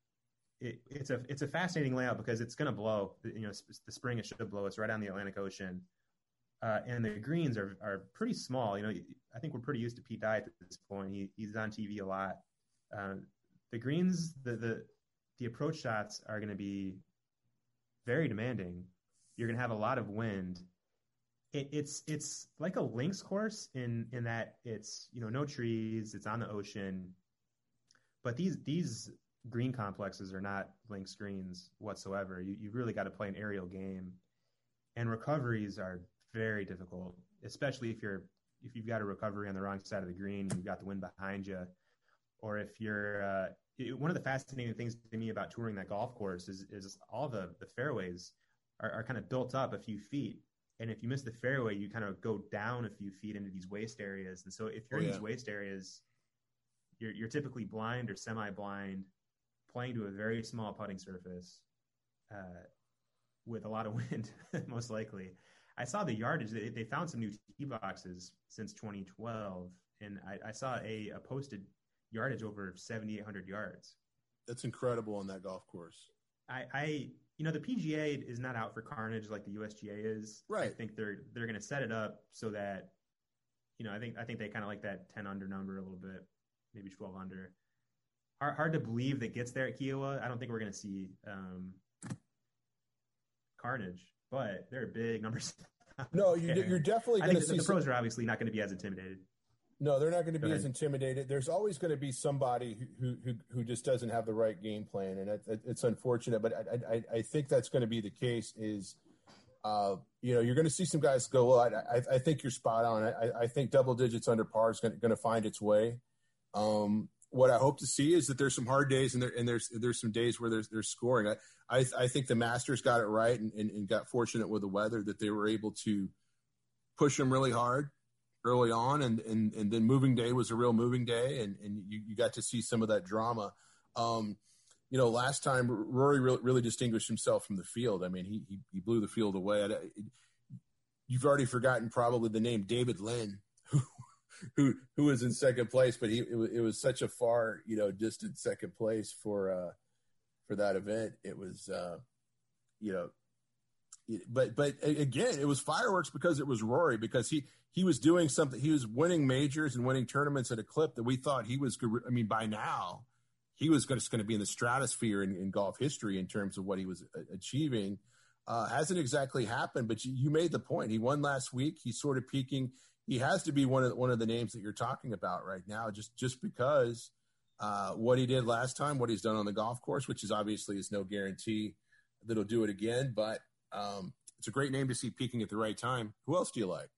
it, it's a it's a fascinating layout because it's going to blow. You know, the spring it should blow. It's right on the Atlantic Ocean. Uh, and the greens are, are pretty small. You know, I think we're pretty used to Pete Dye at this point. He, he's on T V a lot. Uh, The greens, the, the the approach shots are going to be very demanding. You're going to have a lot of wind. It, it's it's like a links course in in that it's you know no trees, it's on the ocean, but these these green complexes are not links greens whatsoever. You you really got to play an aerial game, and recoveries are very difficult, especially if you're if you've got a recovery on the wrong side of the green, you've got the wind behind you. Or if you're uh, – one of the fascinating things to me about touring that golf course is, is all the, the fairways are, are kind of built up a few feet. And if you miss the fairway, you kind of go down a few feet into these waste areas. And so if you're oh, in yeah. these waste areas, you're, you're typically blind or semi-blind, playing to a very small putting surface uh, with a lot of wind, most likely. I saw the yardage. They, they found some new tee boxes since twenty twelve, and I, I saw a, a posted – yardage over seventy-eight hundred yards. That's incredible on that golf course. I, I, you know, the P G A is not out for carnage like the U S G A is. Right. I think they're they're going to set it up so that, you know, I think I think they kind of like that ten under number a little bit, maybe twelve under. Hard, hard to believe that gets there at Kiawah. I don't think we're going to see um, carnage, but they're big numbers. No, you, you're definitely going to see. The, the pros some... are obviously not going to be as intimidated. No, they're not going to be as intimidated. There's always going to be somebody who who who just doesn't have the right game plan, and it, it, it's unfortunate. But I, I I think that's going to be the case. Is uh you know you're going to see some guys go. Well, I I, I think you're spot on. I I think double digits under par is going to, going to find its way. Um, what I hope to see is that there's some hard days and there and there's there's some days where there's there's scoring. I I, I think the Masters got it right and, and, and got fortunate with the weather that they were able to push them really hard early on, and and, and then moving day was a real moving day, and, and you, you got to see some of that drama. Um, you know, last time Rory really, really distinguished himself from the field. I mean, he he, he blew the field away. I, it, you've already forgotten probably the name David Lynn, who who who was in second place, but he it was, it was such a far, you know, distant second place for uh, for that event. It was, uh, you know, but but again, it was fireworks because it was Rory, because he he was doing something. He was winning majors and winning tournaments at a clip that we thought he was. I mean, by now, he was just going to be in the stratosphere in, in golf history in terms of what he was achieving. Uh, hasn't exactly happened, but you, you made the point. He won last week. He's sort of peaking. He has to be one of one of the names that you're talking about right now, just just because uh, what he did last time, what he's done on the golf course, which is obviously is no guarantee that he'll do it again. But um, it's a great name to see peaking at the right time. Who else do you like?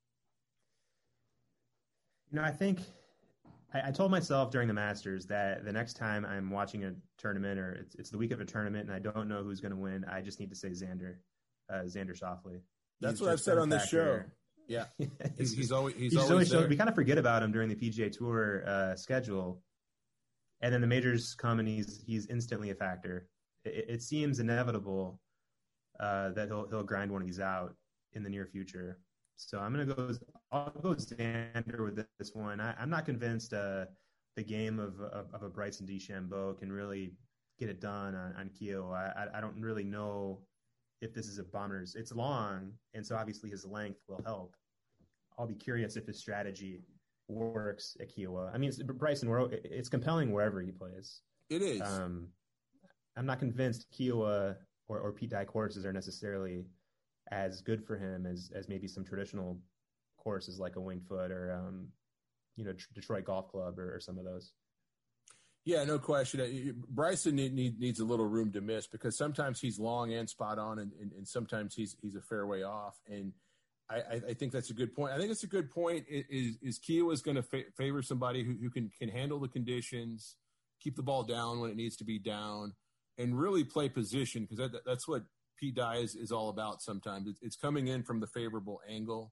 You know, I think I, I told myself during the Masters that the next time I'm watching a tournament or it's, it's the week of a tournament and I don't know who's going to win, I just need to say Xander, uh, Xander Schauffele. That's what I've said on this show. Yeah, he's, he's always he's, he's always, always there. We kind of forget about him during the P G A Tour uh, schedule, and then the majors come and he's he's instantly a factor. It, it seems inevitable uh, that he'll he'll grind one of these out in the near future. So I'm gonna go. I'll go Xander with this one. I, I'm not convinced uh, the game of, of of a Bryson DeChambeau can really get it done on, on Kiowa. I I don't really know if this is a Bombers. It's long, and so obviously his length will help. I'll be curious if his strategy works at Kiowa. I mean, it's, Bryson, it's compelling wherever he plays. It is. Um, I'm not convinced Kiowa or, or Pete Dye courses are necessarily as good for him as, as maybe some traditional courses like a Winged Foot or, um, you know, Detroit Golf Club or, or some of those. Yeah, no question. Bryson need, need, needs a little room to miss because sometimes he's long and spot on, and, and, and sometimes he's he's a fair way off. And I, I think that's a good point. I think it's a good point. Is is Kiowa is going to fa- favor somebody who, who can can handle the conditions, keep the ball down when it needs to be down, and really play position, because that, that's what Pete Dye is, is all about. Sometimes it's, it's coming in from the favorable angle.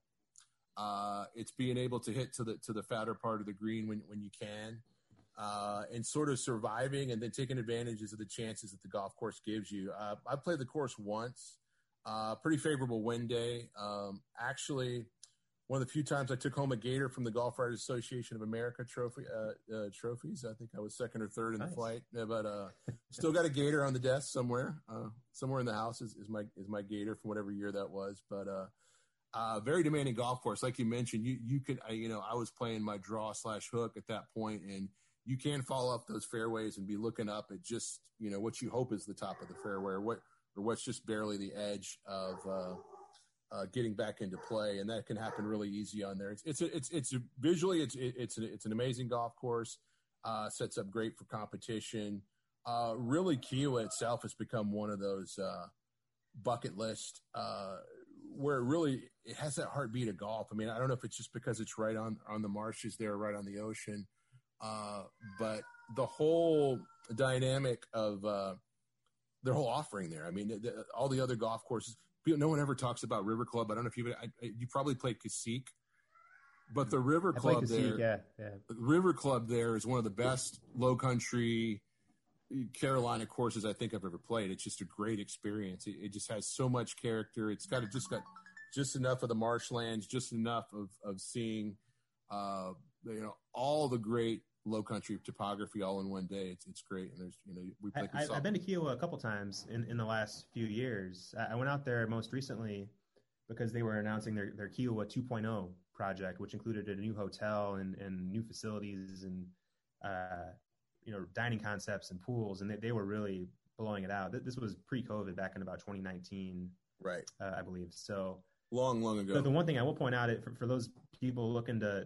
Uh, it's being able to hit to the to the fatter part of the green when when you can. Uh, and sort of surviving and then taking advantages of the chances that the golf course gives you. Uh, I played the course once, uh, pretty favorable wind day. Um, actually, one of the few times I took home a gator from the Golf Writers Association of America trophy uh, uh, trophies. I think I was second or third in nice. the flight, but uh, still got a gator on the desk somewhere. Uh, somewhere in the house is, is my is my gator from whatever year that was. But uh, uh, very demanding golf course, like you mentioned. You you could I, you know I was playing my draw slash hook at that point, and you can fall off those fairways and be looking up at just, you know, what you hope is the top of the fairway or what, or what's just barely the edge of uh, uh, getting back into play. And that can happen really easy on there. It's, it's, a, it's, it's a, visually, it's, it's, a, it's an amazing golf course, uh, sets up great for competition. Uh, really Kiowa itself has become one of those uh, bucket list uh, where it really, it has that heartbeat of golf. I mean, I don't know if it's just because it's right on, on the marshes there, right on the ocean. Uh, but the whole dynamic of uh, their whole offering there. I mean, the, the, all the other golf courses, no one ever talks about River Club. I don't know if you I, you probably played Cacique, but the River Club there, yeah, yeah. River Club there is one of the best low country Carolina courses I think I've ever played. It's just a great experience. It, it just has so much character. It's got just got just enough of the marshlands, just enough of of seeing, uh, you know, all the great low country topography all in one day. It's it's great. And there's, you know, we play. I, I've been to Kiowa a couple times in, in the last few years. I went out there most recently because they were announcing their, their Kiowa two point oh project, which included a new hotel and, and new facilities and, uh, you know, dining concepts and pools. And they, they were really blowing it out. This was pre-COVID back in about twenty nineteen. Right. Uh, I believe. So long, long ago. The, the one thing I will point out it for, for those people looking to,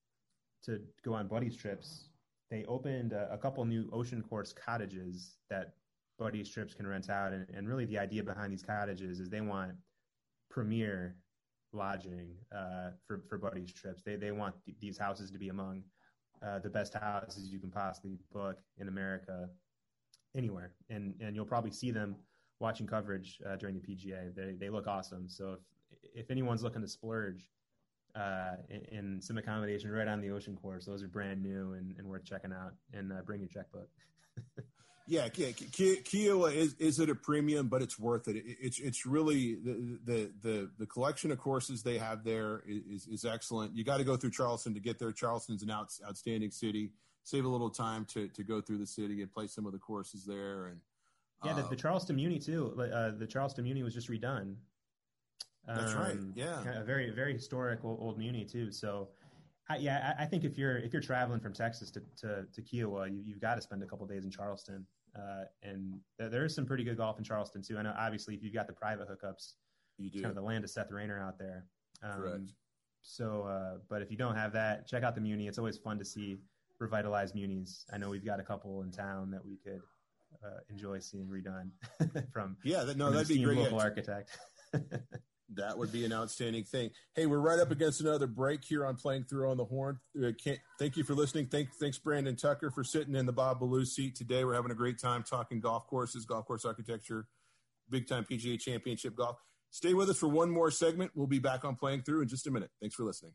to go on Buddy's trips, they opened a, a couple new ocean course cottages that Buddy's trips can rent out. And, and really the idea behind these cottages is they want premier lodging uh, for, for Buddy's trips. They they want th- these houses to be among uh, the best houses you can possibly book in America anywhere. And, and you'll probably see them watching coverage uh, during the P G A. They, they look awesome. So if, if anyone's looking to splurge uh, in, in some accommodation right on the ocean course, those are brand new and, and worth checking out, and uh, bring your checkbook. Yeah, Kiawah is is at a premium, but it's worth it. It's it's really the the the, the collection of courses they have there is is excellent. You got to go through Charleston to get there. Charleston's an out, outstanding city. Save a little time to to go through the city and play some of the courses there. And yeah, the, the Charleston Muni too. Uh, the Charleston Muni was just redone. That's um, right. Yeah, a very very historic old, old Muni too. So. I, yeah, I, I think if you're if you're traveling from Texas to to, to Kiawah, you, you've got to spend a couple of days in Charleston, uh, and th- there is some pretty good golf in Charleston too. I know, obviously, if you've got the private hookups, you do. It's kind of the land of Seth Rayner out there. Um, Correct. So, uh, but if you don't have that, check out the Muni. It's always fun to see revitalized Munis. I know we've got a couple in town that we could uh, enjoy seeing redone from yeah, that, no, from that'd be great. Local architect. That would be an outstanding thing. Hey, we're right up against another break here on Playing Through on the Horn. Uh, can't, thank you for listening. Thank, thanks, Brandon Tucker, for sitting in the Bob Ballou seat today. We're having a great time talking golf courses, golf course architecture, big-time P G A Championship golf. Stay with us for one more segment. We'll be back on Playing Through in just a minute. Thanks for listening.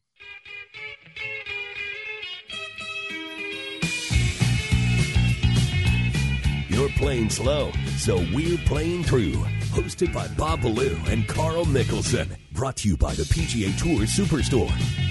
You're playing slow, so we're playing through. Hosted by Bob Ballou and Carl Nicholson. Brought to you by the P G A Tour Superstore.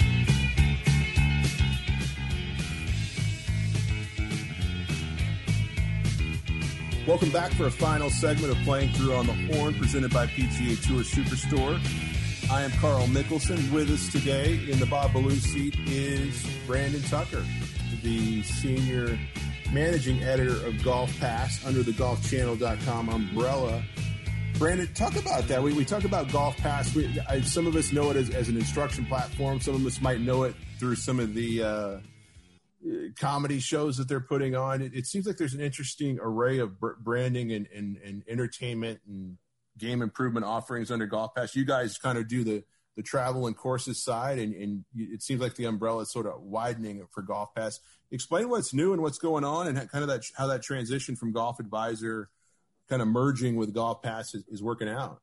Welcome back for a final segment of Playing Through on the Horn, presented by P G A Tour Superstore. I am Carl Nicholson. With us today in the Bob Ballou seat is Brandon Tucker, the senior managing editor of Golf Pass under the golf channel dot com umbrella. Brandon, talk about that. We, we talk about Golf Pass. We, I, some of us know it as, as an instruction platform. Some of us might know it through some of the uh, comedy shows that they're putting on. It, it seems like there's an interesting array of br- branding and, and, and entertainment and game improvement offerings under Golf Pass. You guys kind of do the, the travel and courses side, and, and it seems like the umbrella is sort of widening for Golf Pass. Explain what's new and what's going on, and kind of that how that transition from Golf Advisor kind of merging with Golf Pass is, is working out.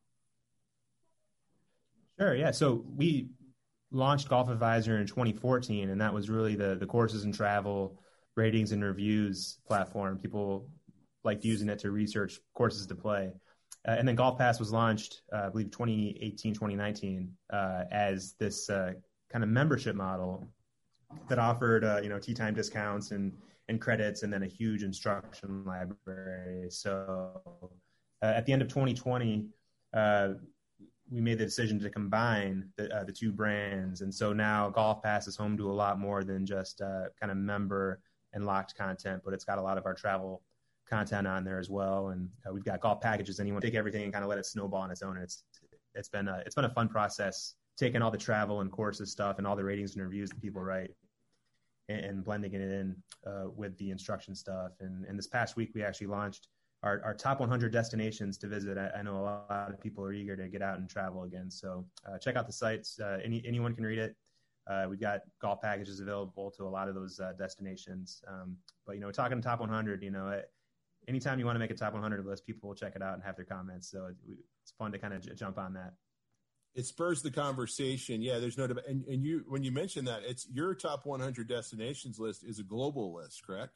Sure, yeah. So we launched Golf Advisor in twenty fourteen, and that was really the the courses and travel ratings and reviews platform. People liked using it to research courses to play. Uh, and then Golf Pass was launched, uh, I believe, twenty eighteen, twenty nineteen, uh, as this uh, kind of membership model that offered, uh, you know, tee time discounts and and credits, and then a huge instruction library. So uh, at the end of twenty twenty, uh, we made the decision to combine the, uh, the two brands. And so now Golf Pass is home to a lot more than just uh, kind of member and locked content, but it's got a lot of our travel content on there as well. And uh, we've got golf packages, and you want to take everything and kind of let it snowball on its own. And it's, it's been a, it's been a fun process, taking all the travel and courses stuff and all the ratings and reviews that people write and, and blending it in uh, with the instruction stuff. And, and this past week, we actually launched our, our top one hundred destinations to visit. I, I know a lot of people are eager to get out and travel again. So uh, check out the sites. Uh, any, anyone can read it. Uh, we've got golf packages available to a lot of those uh, destinations. Um, but, you know, talking top one hundred, you know, it, anytime you want to make a top one hundred list, people will check it out and have their comments. So it, it's fun to kind of j- jump on that. It spurs the conversation. Yeah, there's no debate. And, and you, when you mention that, it's your top one hundred destinations list is a global list, correct?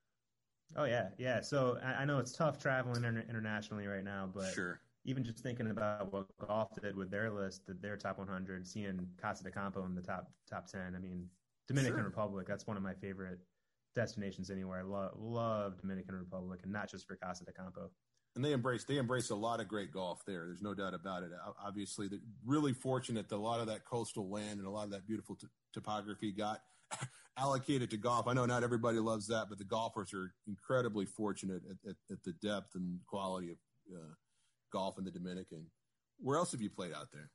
Oh yeah. Yeah. So I, I know it's tough traveling inter- internationally right now, but sure. Even just thinking about what golf did with their list, their top one hundred, seeing Casa de Campo in the top, top ten. I mean, Dominican sure. Republic, that's one of my favorite destinations anywhere. I love, love Dominican Republic, and not just for Casa de Campo. And they embrace they embrace a lot of great golf there. There's no doubt about it. Obviously, they're really fortunate that a lot of that coastal land and a lot of that beautiful t- topography got allocated to golf. I know not everybody loves that, but the golfers are incredibly fortunate at, at, at the depth and quality of uh, golf in the Dominican. Where else have you played out there?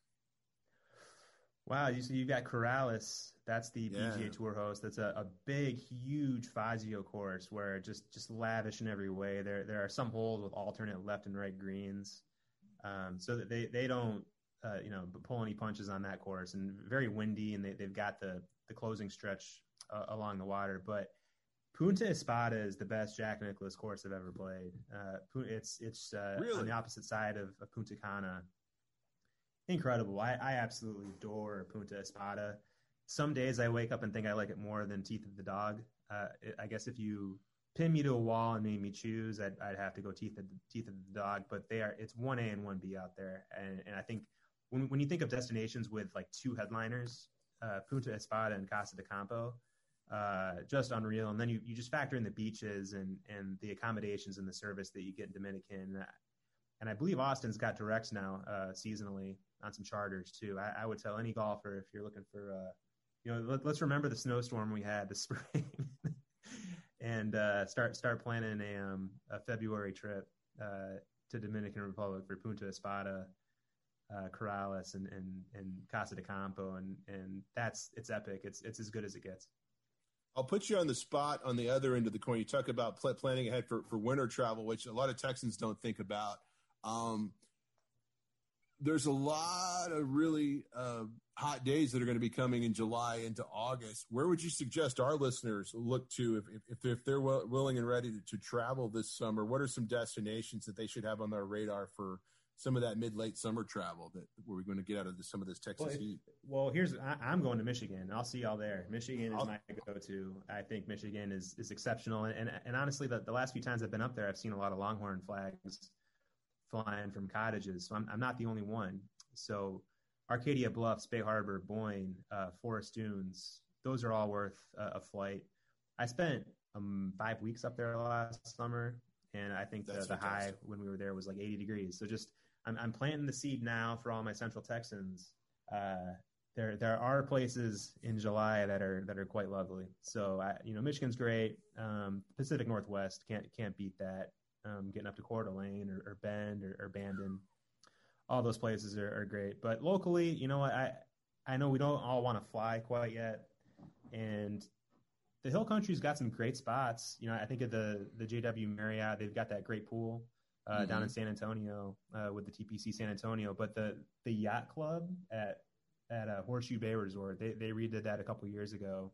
Wow, you see, you've got Corrales. That's the yeah. P G A Tour host. That's a, a big, huge Fazio course where just just lavish in every way. There there are some holes with alternate left and right greens, um, so that they they don't uh, you know pull any punches on that course. And very windy, and they they've got the the closing stretch uh, along the water. But Punta Espada is the best Jack Nicklaus course I've ever played. Uh, it's it's uh, really? on the opposite side of, of Punta Cana. Incredible. I, I absolutely adore Punta Espada. Some days I wake up and think I like it more than Teeth of the Dog. Uh, it, I guess if you pin me to a wall and made me choose, I'd, I'd have to go Teeth of, Teeth of the Dog. But they are it's one A and one B out there. And, and I think when when you think of destinations with like two headliners, uh, Punta Espada and Casa de Campo, uh, just unreal. And then you, you just factor in the beaches and, and the accommodations and the service that you get in Dominican. And I believe Austin's got directs now uh, seasonally on some charters too. I, I would tell any golfer, if you're looking for, uh, you know, let, let's remember the snowstorm we had this spring and uh, start start planning a, um, a February trip uh, to Dominican Republic for Punta Espada, uh, Corrales, and, and and Casa de Campo, and and that's it's epic. It's it's as good as it gets. I'll put you on the spot on the other end of the coin. You talk about pl- planning ahead for, for winter travel, which a lot of Texans don't think about. Um, there's a lot of really uh, hot days that are going to be coming in July into August. Where would you suggest our listeners look to if, if, if they're well, willing and ready to, to travel this summer? What are some destinations that they should have on their radar for some of that mid-late summer travel that where we're going to get out of the, some of this Texas well, if, heat? Well, here's I, I'm going to Michigan. I'll see y'all there. Michigan is I'll, my go-to. I think Michigan is is exceptional. And and, and honestly, the, the last few times I've been up there, I've seen a lot of Longhorn flags flying from cottages. So I'm, I'm not the only one. So Arcadia Bluffs, Bay Harbor, Boyne, uh, Forest Dunes, those are all worth uh, a flight. I spent um, five weeks up there last summer, and I think the, the high when we were there was like eighty degrees. So just I'm, I'm planting the seed now for all my Central Texans. Uh, there there are places in July that are that are quite lovely. So I, you know, Michigan's great. Um, Pacific Northwest can't can't beat that. Um, getting up to Coeur d'Alene or, or Bend or, or Bandon, all those places are, are great. But locally, you know, I I know we don't all want to fly quite yet, and the Hill Country's got some great spots. You know, I think of the the J W Marriott. They've got that great pool uh, mm-hmm. down in San Antonio uh, with the T P C San Antonio. But the the yacht club at at uh, Horseshoe Bay Resort, they they redid that a couple years ago.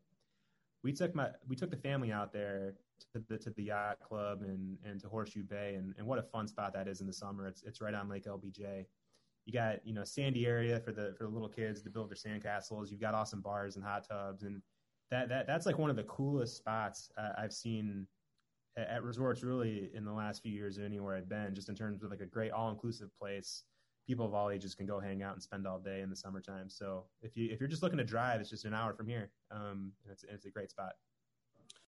We took my we took the family out there to the to the yacht club and, and to Horseshoe Bay, and, and what a fun spot that is in the summer. It's it's right on Lake L B J. You got, you know, sandy area for the for the little kids to build their sandcastles. You've got awesome bars and hot tubs, and that that that's like one of the coolest spots uh, I've seen at, at resorts really in the last few years or anywhere I've been. Just in terms of like a great all inclusive place. People of all ages can go hang out and spend all day in the summertime. So if you if you're just looking to drive, it's just an hour from here, um, and it's it's a great spot.